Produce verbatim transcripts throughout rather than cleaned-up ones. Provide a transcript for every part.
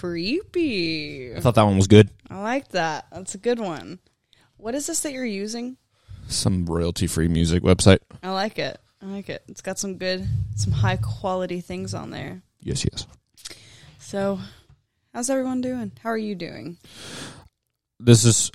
creepy. I thought that one was good. I like that. That's a good one. What is this that you're using? Some royalty-free music website. I like it. I like it. It's got some good, some high quality things on there. Yes, yes. So, how's everyone doing? How are you doing? This is...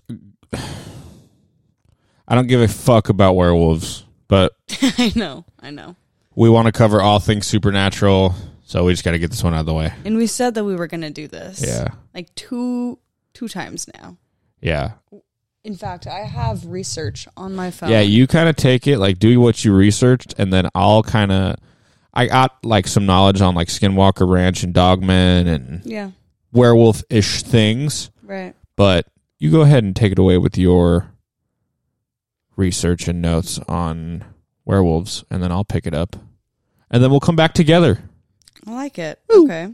I don't give a fuck about werewolves, but... I know. I know. We want to cover all things supernatural, so we just got to get this one out of the way. And we said that we were going to do this. Yeah. Like two two times now. Yeah. In fact, I have research on my phone. Yeah, you kind of take it, like, do what you researched, and then I'll kind of... I got, like, some knowledge on, like, Skinwalker Ranch and Dogmen and yeah. werewolf-ish things. Right. But you go ahead and take it away with your research and notes on werewolves, and then I'll pick it up. And then we'll come back together. I like it. Woo. Okay.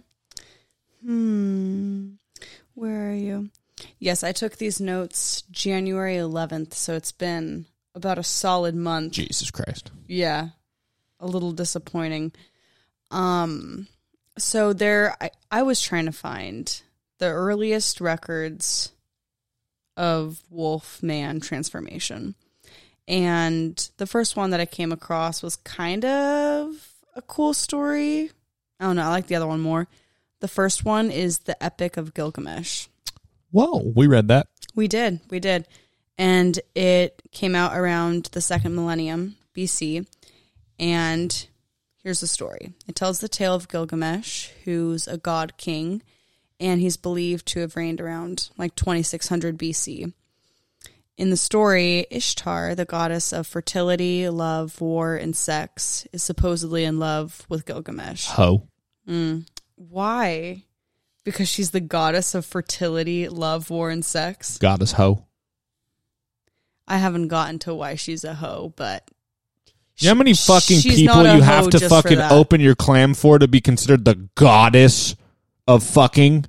Hmm. Where are you? Yes, I took these notes January eleventh, so it's been about a solid month. Jesus Christ. Yeah. A little disappointing. Um, so there, I, I was trying to find the earliest records of Wolfman transformation. And the first one that I came across was kind of a cool story. I don't know. I like the other one more. The first one is the Epic of Gilgamesh. Whoa, we read that. We did. We did. And it came out around the second millennium B C. And here's the story. It tells the tale of Gilgamesh, who's a god king, and he's believed to have reigned around like twenty-six hundred B C. In the story, Ishtar, the goddess of fertility, love, war, and sex, is supposedly in love with Gilgamesh. Ho. Mm. Why? Because she's the goddess of fertility, love, war, and sex? Goddess Ho. I haven't gotten to why she's a hoe, but... You know how many fucking She's people not a you have hoe to just for fucking that. open your clam for to be considered the goddess of fucking?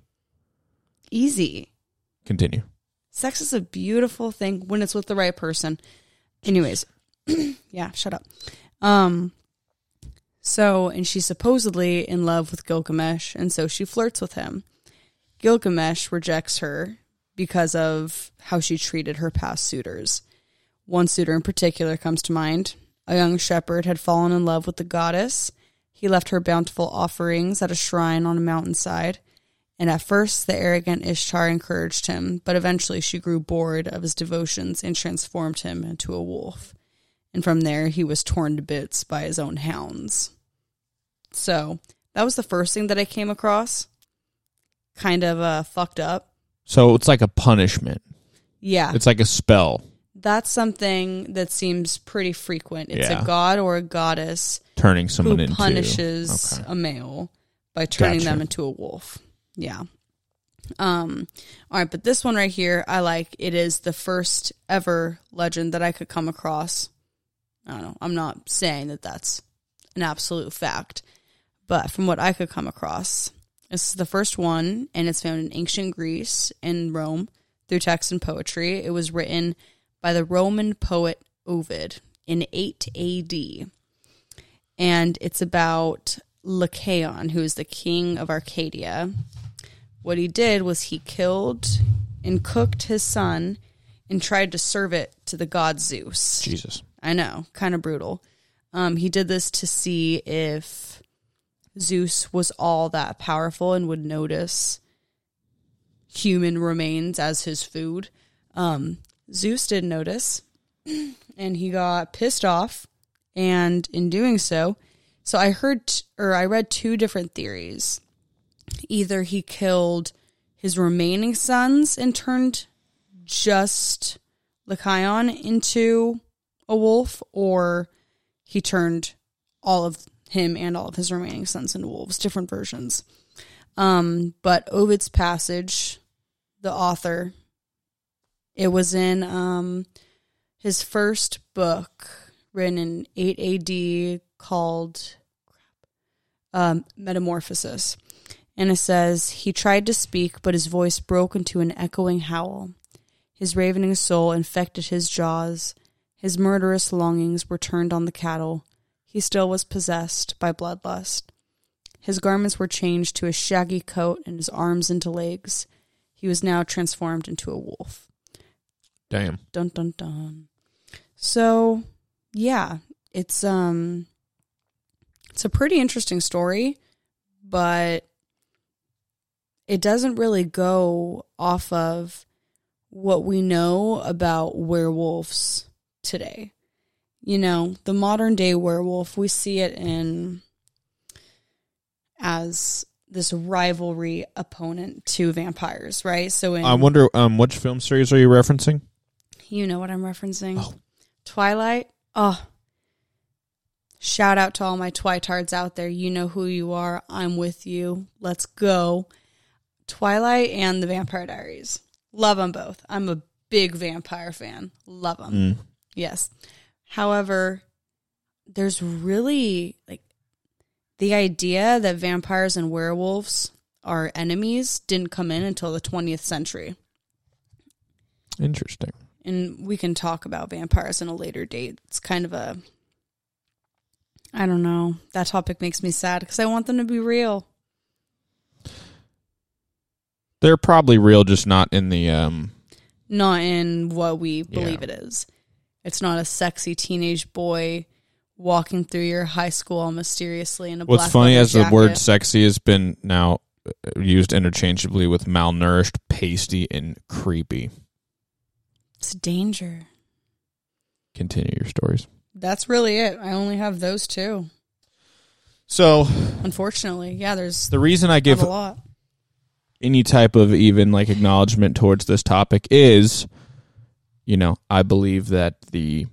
Easy. Continue. Sex is a beautiful thing when it's with the right person. Anyways, yeah, shut up. Um, so, and she's supposedly in love with Gilgamesh, and so she flirts with him. Gilgamesh rejects her because of how she treated her past suitors. One suitor in particular comes to mind. A young shepherd had fallen in love with the goddess. He left her bountiful offerings at a shrine on a mountainside. And at first, the arrogant Ishtar encouraged him, but eventually she grew bored of his devotions and transformed him into a wolf. And from there, he was torn to bits by his own hounds. So, that was the first thing that I came across. Kind of uh, fucked up. So it's like a punishment. Yeah. It's like a spell. That's something that seems pretty frequent. It's Yeah. a god or a goddess Turning someone who into... punishes Okay. a male by turning Gotcha. them into a wolf. Yeah. Um. All right, but this one right here, I like. It is the first ever legend that I could come across. I don't know. I'm not saying that that's an absolute fact, but from what I could come across, this is the first one, and it's found in ancient Greece and Rome through text and poetry. It was written by the Roman poet Ovid in eight A D, and it's about Lycaon, who is the king of Arcadia. What he did was he killed and cooked his son and tried to serve it to the god Zeus. Jesus. I know, kind of brutal. Um, he did this to see if Zeus was all that powerful and would notice human remains as his food. Um, Zeus did notice, and he got pissed off, and in doing so, so I heard, t- or I read two different theories. Either he killed his remaining sons and turned just Lycaon into a wolf, or he turned all of him and all of his remaining sons into wolves. Different versions. Um, but Ovid's passage, the author, it was in um, his first book written in eight A D called um, Metamorphosis. And it says, he tried to speak, but his voice broke into an echoing howl. His ravening soul infected his jaws. His murderous longings were turned on the cattle. He still was possessed by bloodlust. His garments were changed to a shaggy coat and his arms into legs. He was now transformed into a wolf. Damn. Dun dun dun. So, yeah, it's um it's a pretty interesting story, but it doesn't really go off of what we know about werewolves today. You know, the modern day werewolf, we see it in as this rivalry opponent to vampires, right? So in, I wonder, um, which film series are you referencing? You know what I'm referencing. Oh. Twilight. Oh, shout out to all my Twitards out there. You know who you are. I'm with you. Let's go. Twilight and the Vampire Diaries. Love them both. I'm a big vampire fan. Love them. Mm. Yes. However, there's really like the idea that vampires and werewolves are enemies didn't come in until the twentieth century. Interesting. And we can talk about vampires in a later date. It's kind of a, I don't know. That topic makes me sad because I want them to be real. They're probably real, just not in the... um Not in what we believe Yeah. it is. It's not a sexy teenage boy walking through your high school all mysteriously in a What's black funny leather is the jacket. word sexy has been now used interchangeably with malnourished, pasty, and creepy. It's danger. Continue your stories. That's really it. I only have those two. So, Unfortunately. Yeah, there's the reason I not give a lot. any type of even like acknowledgement towards this topic is, you know, I believe that the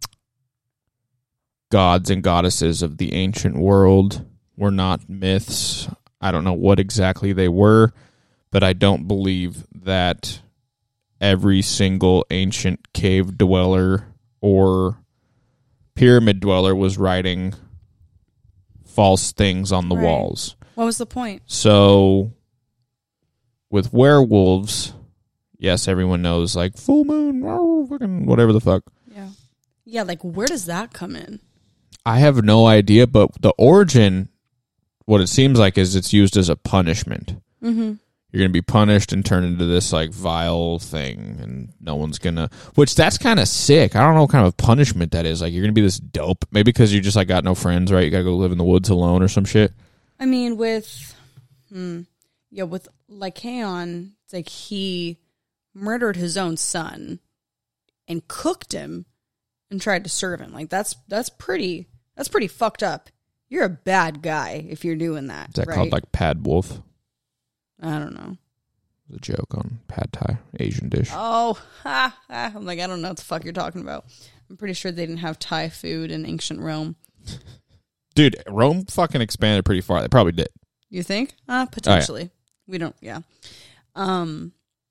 gods and goddesses of the ancient world were not myths. I don't know what exactly they were, but I don't believe that every single ancient cave dweller or pyramid dweller was writing false things on the Right. walls. What was the point? So with werewolves, yes, everyone knows like full moon, oh, fucking whatever the fuck. Yeah. Yeah, like where does that come in? I have no idea, but the origin, what it seems like is it's used as a punishment. Mm-hmm. You're going to be punished and turned into this like vile thing, and no one's going to, which that's kind of sick. I don't know what kind of punishment that is. Like you're going to be this dope, maybe because you just like got no friends, right? You got to go live in the woods alone or some shit. I mean, with, hmm, yeah, with Lycaon, it's like he murdered his own son and cooked him and tried to serve him. Like that's that's pretty that's pretty fucked up. You're a bad guy if you're doing that. Is that right? called like pad wolf? I don't know. The joke on pad thai, Asian dish. Oh, ha, ha. I'm like, I don't know what the fuck you're talking about. I'm pretty sure they didn't have Thai food in ancient Rome. Dude, Rome fucking expanded pretty far. They probably did. You think? Uh, potentially. Oh, yeah. We don't, yeah. Um,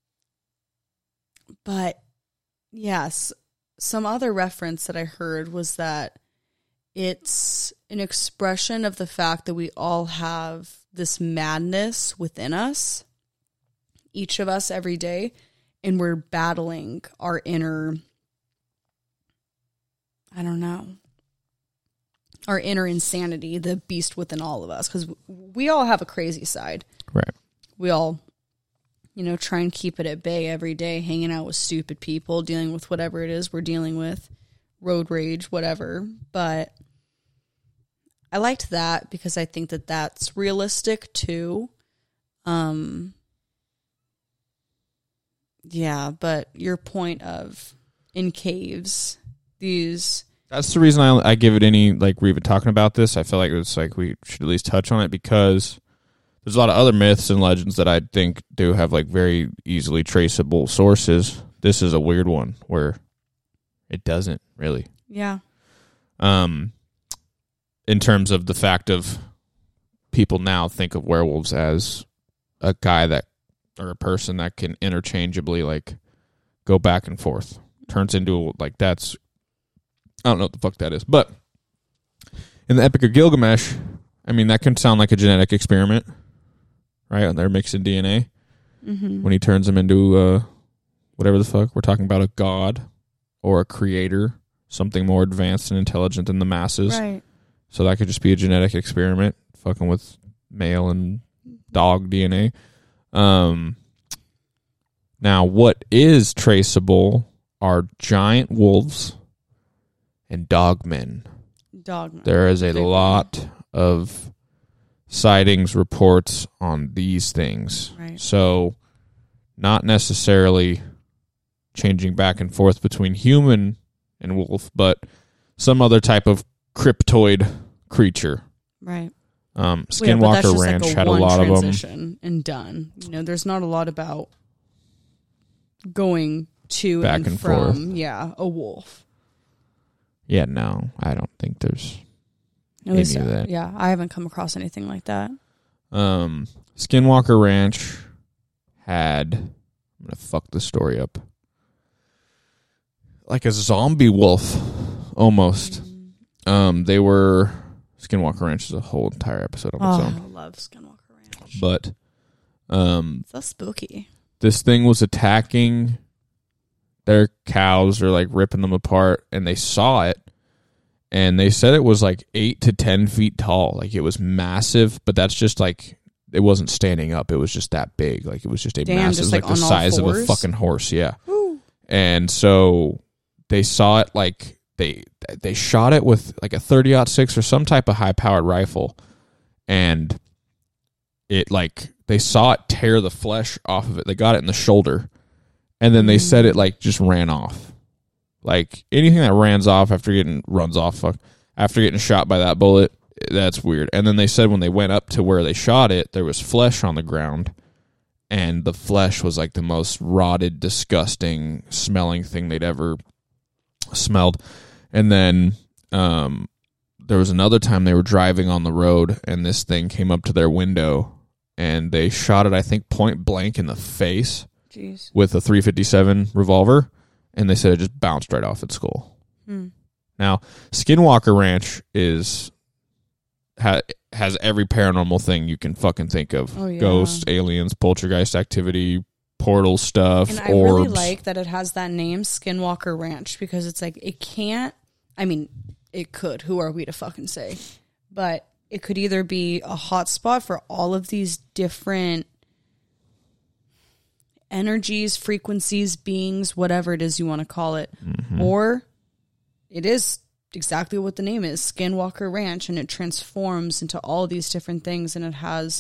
but, yes, some other reference that I heard was that it's an expression of the fact that we all have this madness within us, each of us every day, and we're battling our inner, I don't know, our inner insanity, the beast within all of us, because we all have a crazy side. Right. We all, you know, try and keep it at bay every day, hanging out with stupid people, dealing with whatever it is we're dealing with, road rage, whatever. But I liked that because I think that that's realistic too. Um, yeah, but your point of in caves, these... That's the reason I, I give it any, like, we're even talking about this. I feel like it's like we should at least touch on it because there's a lot of other myths and legends that I think do have, like, very easily traceable sources. This is a weird one where it doesn't really. Yeah. Um, in terms of the fact of people now think of werewolves as a guy that, or a person that can interchangeably, like, go back and forth. Turns into, like, that's... I don't know what the fuck that is. But in the Epic of Gilgamesh, I mean, that can sound like a genetic experiment, right? They're mixing D N A. Mm-hmm. When he turns them into uh, whatever the fuck. We're talking about a god or a creator, something more advanced and intelligent than the masses. Right. So that could just be a genetic experiment, fucking with male and dog D N A. Um, now, what is traceable are giant wolves and dogmen. Dogmen. There is a Big lot one. of sightings, reports on these things. Right. So, not necessarily changing back and forth between human and wolf, but some other type of cryptoid creature. Right. Um, Well, yeah, but that's Skinwalker just Ranch like a had a one lot of them. transition and done. You know, there's not a lot about going to Back and, and from, forth. yeah, a wolf. Yeah, no, I don't think there's At any least, of that. yeah, I haven't come across anything like that. Um, Skinwalker Ranch had, I'm going to fuck the story up, like a zombie wolf, almost. Mm. Um, they were, Skinwalker Ranch is a whole entire episode on its Oh, own. I love Skinwalker Ranch. But um, So spooky. this thing was attacking their cows, or like ripping them apart, and they saw it, and they said it was like eight to ten feet tall. Like, it was massive, but that's just like, it wasn't standing up. It was just that big. Like, it was just a Damn, massive, just, like, like, the on all size of a fours? fucking horse. Yeah. Woo. And so they saw it, like, they they shot it with like a thirty aught six or some type of high powered rifle, and it, like, they saw it tear the flesh off of it. They got it in the shoulder, and then they said it like just ran off. Like, anything that runs off after getting runs off fuck, after getting shot by that bullet, that's weird. And then they said when they went up to where they shot it, there was flesh on the ground, and the flesh was like the most rotted, disgusting smelling thing they'd ever smelled. And then um, there was another time they were driving on the road, and this thing came up to their window, and they shot it, I think, point blank in the face. Jeez. With a three fifty-seven revolver, and they said it just bounced right off its skull. Hmm. Now, Skinwalker Ranch is ha, has every paranormal thing you can fucking think of. Oh, yeah. Ghosts, aliens, poltergeist activity, portal stuff, And I orbs. really like that it has that name, Skinwalker Ranch, because it's like, it can't, I mean, it could. Who are we to fucking say? But it could either be a hot spot for all of these different energies, frequencies, beings, whatever it is you want to call it, Mm-hmm. or it is exactly what the name is, Skinwalker Ranch, and it transforms into all these different things, and it has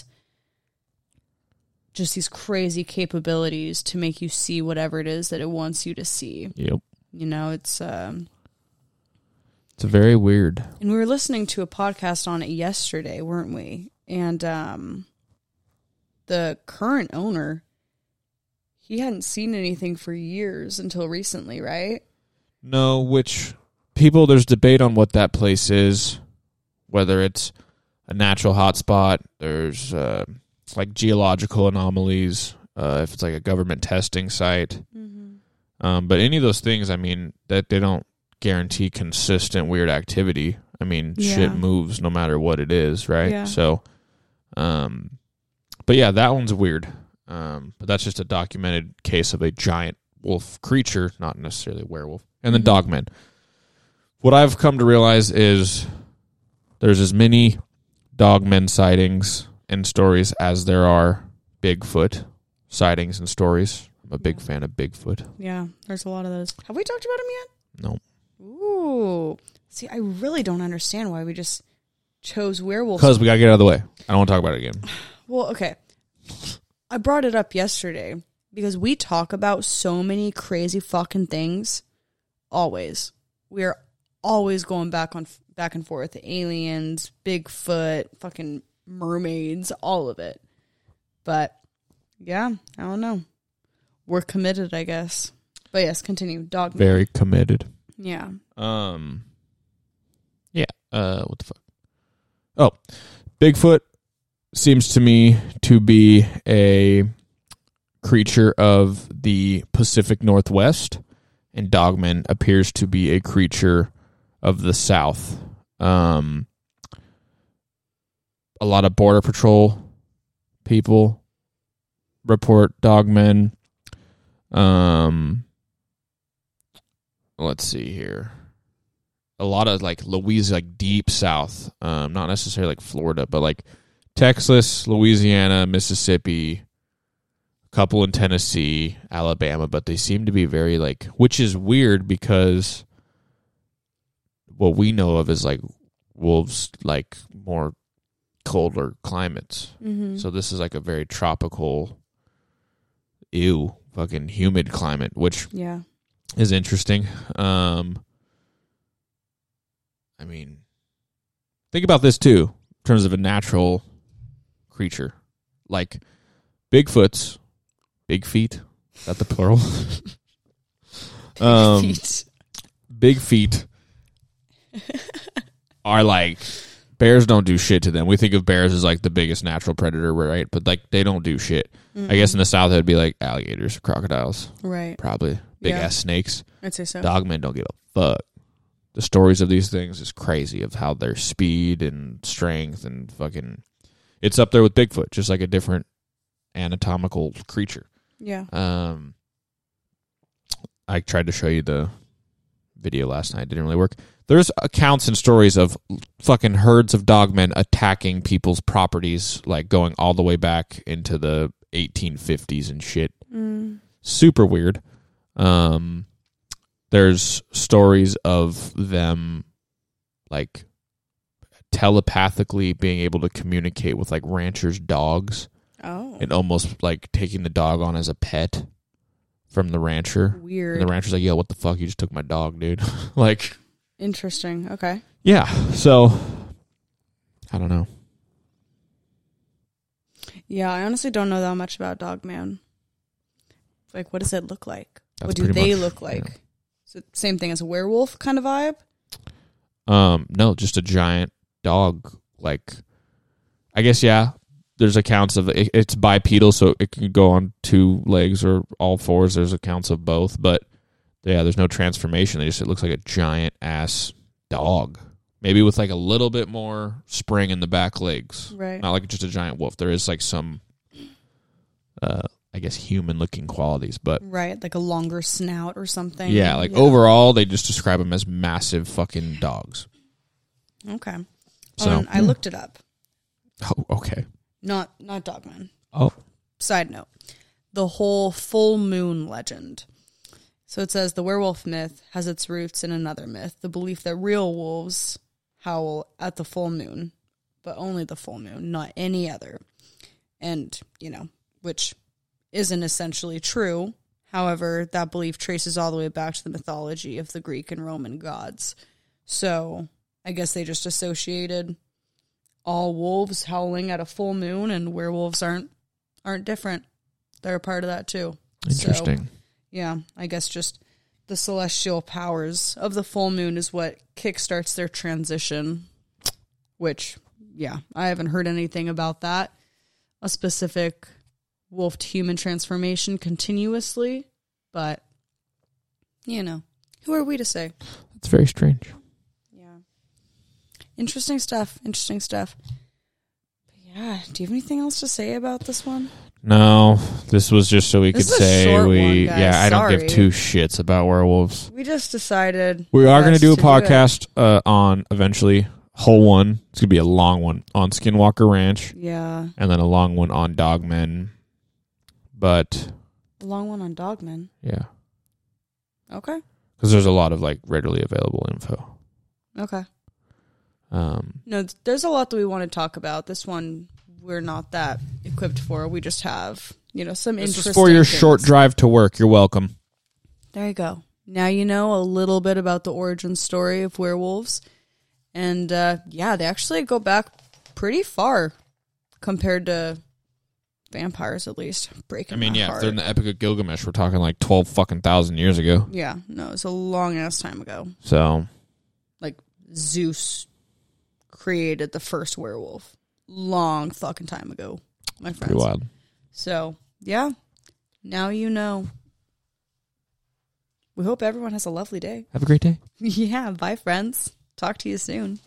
just these crazy capabilities to make you see whatever it is that it wants you to see. Yep. You know, it's um It's very weird. and we were listening to a podcast on it yesterday, weren't we? And um the current owner, he hadn't seen anything for years until recently, right? No, which people, there's debate on what that place is, whether it's a natural hotspot, there's uh, like geological anomalies, uh, if it's like a government testing site. Mm-hmm. Um, but any of those things, I mean, that they don't guarantee consistent weird activity. I mean, Yeah. shit moves no matter what it is, right? Yeah. So, um, but yeah, that one's weird. Um, but that's just a documented case of a giant wolf creature, not necessarily a werewolf. And then Mhm. dogmen. What I've come to realize is there's as many dogmen sightings and stories as there are Bigfoot sightings and stories. I'm a big Yeah. fan of Bigfoot. Yeah, there's a lot of those. Have we talked about him yet? No. Ooh. See, I really don't understand why we just chose werewolves. Because we got to get out of the way. I don't want to talk about it again. Well, okay. I brought it up yesterday because we talk about so many crazy fucking things. Always. We're always going back on back and forth. Aliens, Bigfoot, fucking mermaids, all of it. But yeah, I don't know. We're committed, I guess. But yes, continue. Dog. Very committed. Yeah. Um. Yeah. Uh. What the fuck? Oh, Bigfoot seems to me to be a creature of the Pacific Northwest, and Dogman appears to be a creature of the South. Um. A lot of Border Patrol people report Dogmen. Um. Let's see here. A lot of like Louisiana, like deep south, um, not necessarily like Florida, but like Texas, Louisiana, Mississippi, a couple in Tennessee, Alabama, but they seem to be very like, which is weird because what we know of is like wolves like more colder climates. Mm-hmm. So this is like a very tropical, ew, fucking humid climate, which yeah. is interesting. Um, I mean, think about this too, in terms of a natural creature. Like Bigfoot's big feet. Is that the plural? um, Feet. Big feet are like, bears don't do shit to them. We think of bears as like the biggest natural predator, right? But like they don't do shit. Mm-mm. I guess in the South it would be like alligators, crocodiles, right? Probably big yeah. ass snakes. I'd say so. Dogmen don't give a fuck. The stories of these things is crazy of how their speed and strength and fucking, it's up there with Bigfoot, just like a different anatomical creature. Yeah. Um, I tried to show you the video last night. It didn't really work. There's accounts and stories of fucking herds of dogmen attacking people's properties, like going all the way back into the eighteen fifties and shit. Mm. Super weird. Um, there's stories of them like telepathically being able to communicate with like ranchers' dogs. Oh. And almost like taking the dog on as a pet from the rancher. Weird. And the rancher's like, yo, what the fuck? You just took my dog, dude. Like, interesting. Okay. yeah. So, I don't know. Yeah, I honestly don't know that much about Dogman. Like, what does it look like? That's what do they much, look like? Yeah. Is it same thing as a werewolf kind of vibe? Um, no, just a giant dog. Like, I guess, yeah. There's accounts of it, it's bipedal, so it can go on two legs or all fours. There's accounts of both, but yeah, there's no transformation. They just it looks like a giant ass dog, maybe with like a little bit more spring in the back legs. Right. Not like just a giant wolf. There is like some, uh, I guess, human looking qualities, but right, like a longer snout or something. Yeah, like yeah. overall, they just describe them as massive fucking dogs. Okay. So um, I yeah. looked it up. Oh, okay. Not not Dogman. Oh. Side note. The whole full moon legend. So it says the werewolf myth has its roots in another myth, the belief that real wolves howl at the full moon, but only the full moon, not any other. And, you know, which isn't essentially true. However, that belief traces all the way back to the mythology of the Greek and Roman gods. So I guess they just associated all wolves howling at a full moon, and werewolves aren't aren't different. They're a part of that too. Interesting. So, yeah, I guess just the celestial powers of the full moon is what kickstarts their transition, which, yeah, I haven't heard anything about that. A specific wolf to human transformation continuously, but, you know, who are we to say? That's very strange. Interesting stuff. Interesting stuff. But yeah. Do you have anything else to say about this one? No, this was just so we This could is a say short we. one, guys. Yeah, I don't give Sorry. two shits about werewolves. We just decided We are going to best do a to podcast uh, on eventually whole one. It's going to be a long one on Skinwalker Ranch, it. Yeah. and then a long one on Dogmen. But A long one on Dogman. yeah, Okay. because there's a lot of like readily available info. Okay. Um, No, th- there's a lot that we want to talk about. This one we're not that equipped for. We just have, you know, some this interesting is for your things. short drive to work. You're welcome. There you go. Now you know a little bit about the origin story of werewolves. And, uh, yeah, they actually go back pretty far compared to vampires, at least. Breaking I mean, my yeah, heart. if they're in the Epic of Gilgamesh, we're talking like twelve fucking thousand years ago. Yeah, no, it's a long-ass time ago. So, Like, Zeus created the first werewolf. Long fucking time ago, my friends. pretty wild. So, yeah, now you know. We hope everyone has a lovely day. Have a great day. Yeah, bye, friends. Talk to you soon.